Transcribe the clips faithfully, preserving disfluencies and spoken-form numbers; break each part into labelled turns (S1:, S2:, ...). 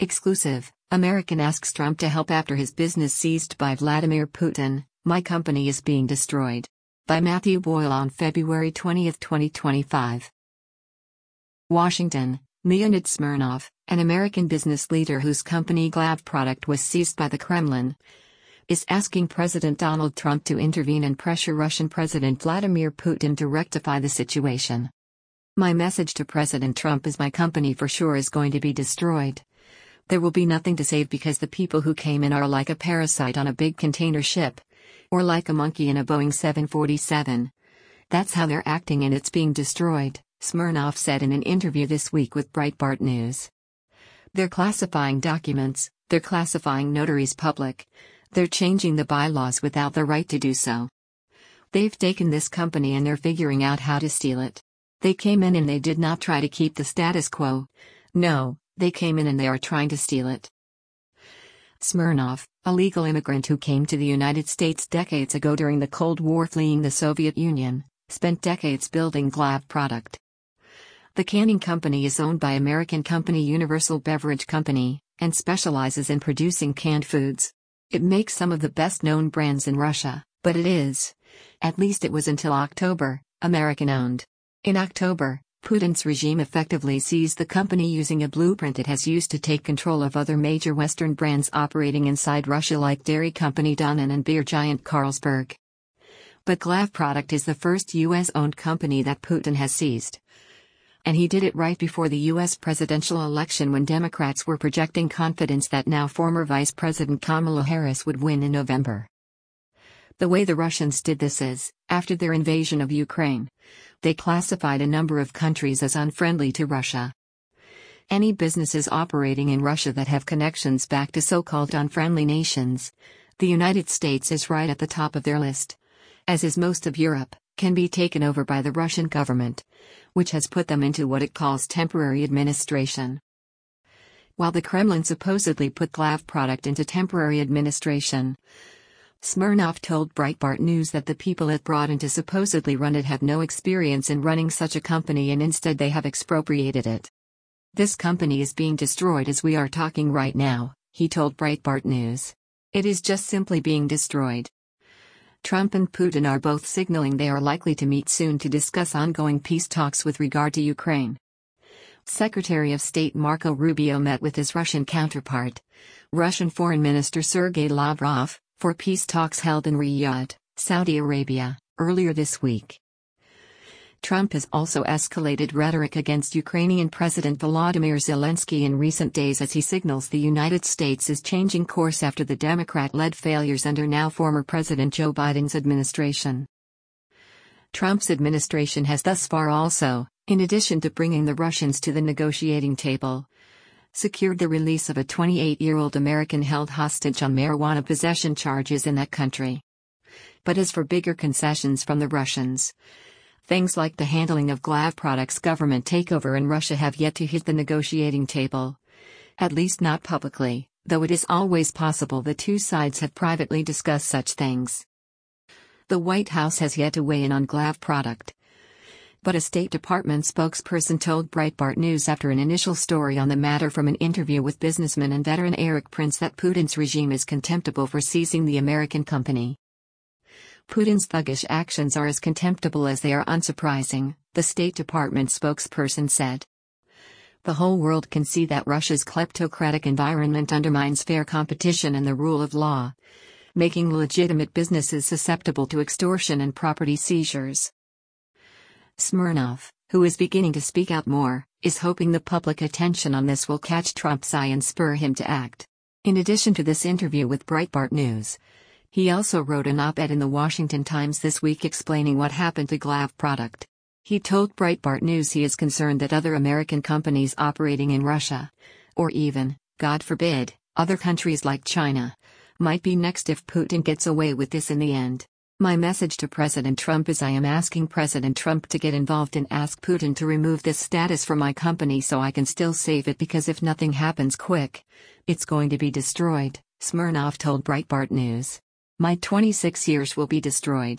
S1: Exclusive, American asks Trump to help after his business seized by Vladimir Putin. My company is being destroyed. By Matthew Boyle on February twentieth, twenty twenty-five. Washington. Leonid Smirnov, an American business leader whose company Glabproduct was seized by the Kremlin, is asking President Donald Trump to intervene and pressure Russian President Vladimir Putin to rectify the situation. My message to President Trump is my company for sure is going to be destroyed. There will be nothing to save because the people who came in are like a parasite on a big container ship. Or like a monkey in a Boeing seven forty-seven. That's how they're acting and it's being destroyed, Smirnov said in an interview this week with Breitbart News. They're classifying documents, they're classifying notaries public. They're changing the bylaws without the right to do so. They've taken this company and they're figuring out how to steal it. They came in and they did not try to keep the status quo. No. They came in and they are trying to steal it. Smirnov, a legal immigrant who came to the United States decades ago during the Cold War fleeing the Soviet Union, spent decades building Glabproduct. The canning company is owned by American company Universal Beverage Company, and specializes in producing canned foods. It makes some of the best-known brands in Russia, but it is, at least it was until October, American-owned. In October, Putin's regime effectively seized the company using a blueprint it has used to take control of other major Western brands operating inside Russia like dairy company Danone and beer giant Carlsberg. But Glabproduct is the first U S-owned company that Putin has seized. And he did it right before the U S presidential election when Democrats were projecting confidence that now former Vice President Kamala Harris would win in November. The way the Russians did this is, after their invasion of Ukraine, they classified a number of countries as unfriendly to Russia. Any businesses operating in Russia that have connections back to so-called unfriendly nations, the United States is right at the top of their list. As is most of Europe, can be taken over by the Russian government, which has put them into what it calls temporary administration. While the Kremlin supposedly put Glabproduct into temporary administration, Smirnov told Breitbart News that the it brought in to supposedly run it have no experience in running such a company and instead they have expropriated it. This company is being destroyed as we are talking right now, he told Breitbart News. It is just simply being destroyed. Trump and Putin are both signaling they are likely to meet soon to discuss ongoing peace talks with regard to Ukraine. Secretary of State Marco Rubio met with his Russian counterpart, Russian Foreign Minister Sergei Lavrov, for peace talks held in Riyadh, Saudi Arabia, earlier this week. Trump has also escalated rhetoric against Ukrainian President Volodymyr Zelensky in recent days as he signals the United States is changing course after the Democrat-led failures under now former President Joe Biden's administration. Trump's administration has thus far also, in addition to bringing the Russians to the negotiating table, secured the release of a twenty-eight-year-old American held hostage on marijuana possession charges in that country. But as for bigger concessions from the Russians, things like the handling of Glabproduct's government takeover in Russia have yet to hit the negotiating table. At least not publicly, though it is always possible the two sides have privately discussed such things. The White House has yet to weigh in on Glabproduct. But a State Department spokesperson told Breitbart News after an initial story on the matter from an interview with businessman and veteran Erik Prince that Putin's regime is contemptible for seizing the American company. Putin's thuggish actions are as contemptible as they are unsurprising, the State Department spokesperson said. The whole world can see that Russia's kleptocratic environment undermines fair competition and the rule of law, making legitimate businesses susceptible to extortion and property seizures. Smirnov, who is beginning to speak out more, is hoping the public attention on this will catch Trump's eye and spur him to act. In addition to this interview with Breitbart News, he also wrote an op-ed in the Washington Times this week explaining what happened to Glabproduct. He told Breitbart News he is concerned that other American companies operating in Russia, or even, God forbid, other countries like China, might be next if Putin gets away with this in the end. My message to President Trump is I am asking President Trump to get involved and ask Putin to remove this status from my company so I can still save it because if nothing happens quick, it's going to be destroyed, Smirnov told Breitbart News. My twenty-six years will be destroyed.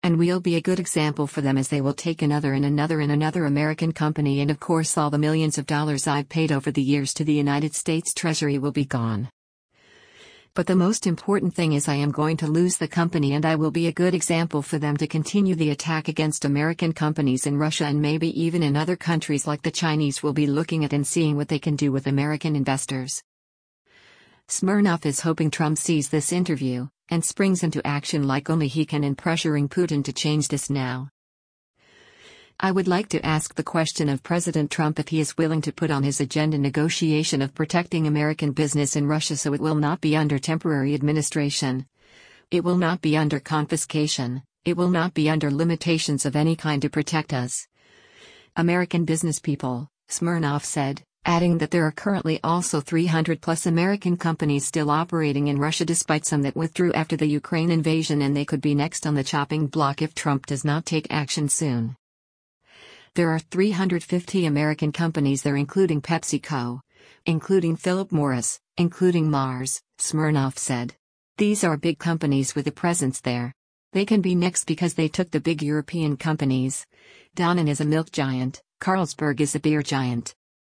S1: And we'll be a good example for them, as they will take another and another and another American company, and of course all the millions of dollars I've paid over the years to the United States Treasury will be gone. But the most important thing is I am going to lose the company, and I will be a good example for them to continue the attack against American companies in Russia, and maybe even in other countries like the Chinese will be looking at and seeing what they can do with American investors. Smirnov is hoping Trump sees this interview and springs into action like only he can in pressuring Putin to change this now. I would like to ask the question of President Trump if he is willing to put on his agenda negotiation of protecting American business in Russia, so it will not be under temporary administration. It will not be under confiscation. It will not be under limitations of any kind to protect us. American business people, Smirnov said, adding that there are currently also three hundred plus American companies still operating in Russia, despite some that withdrew after the Ukraine invasion, and they could be next on the chopping block if Trump does not take action soon. There are three hundred fifty American companies there, including PepsiCo, including Philip Morris, including Mars, Smirnov said. These are big companies with a presence there. They can be next because they took the big European companies. Danone is a milk giant, Carlsberg is a beer giant.